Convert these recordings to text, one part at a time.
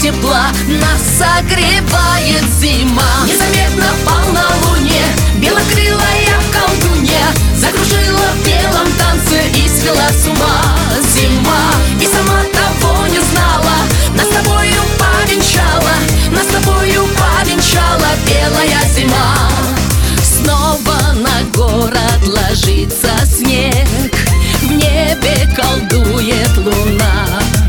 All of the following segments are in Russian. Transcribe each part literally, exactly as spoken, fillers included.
тепла нас согревает зима. Незаметно полнолуние, белокрылая колдунья закружила в белом танце и свела с ума. Зима, и сама того не знала, нас с тобою повенчала, нас с тобою повенчала белая зима. Снова на город ложится снег, в небе колдует луна.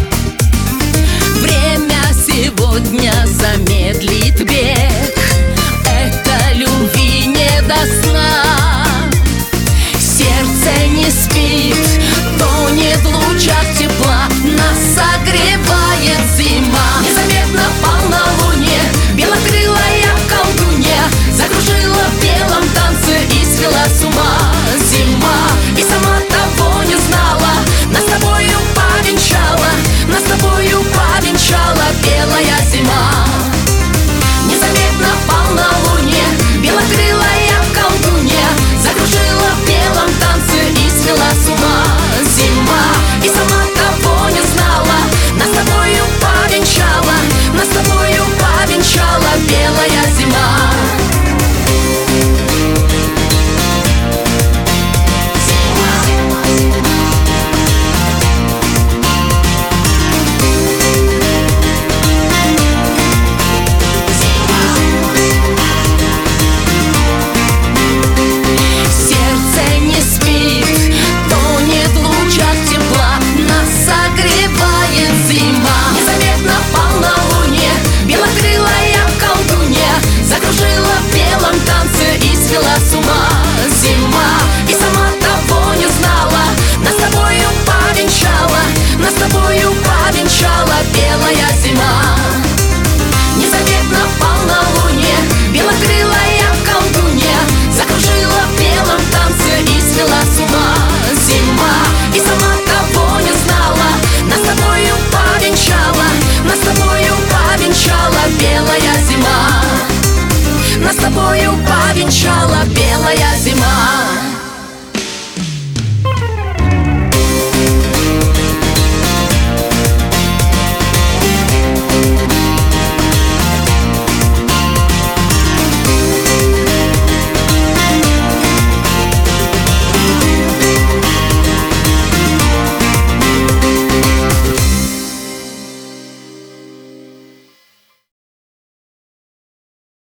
Время сегодня замедлит бег, это любви не до сна. Сердце не спит, тонет в лучах тепла, нас согревает зима. Незаметно полнолуние, белокрылая колдунья закружила в белом танце и свела с ума. Зима, и сама того не знала, нас с тобою повенчала, нас с тобою повенчала белая зима. Незаметно полнолуние, белокрылая колдунья закружила в белом танце и свела с ума. Зима, и сама того не знала, нас с тобою повенчала, нас с тобою повенчала белая зима. Свела с ума. Зима, и сама того не знала, нас с тобою повенчала, нас с тобою повенчала белая зима. Незаметно полнолуние, белокрылая колдунья закружила в белом танце и свела с ума. Зима, и сама того не знала, нас с тобою повенчала, нас с тобою повенчала белая зима. Нас с тобою повенчала белая зима.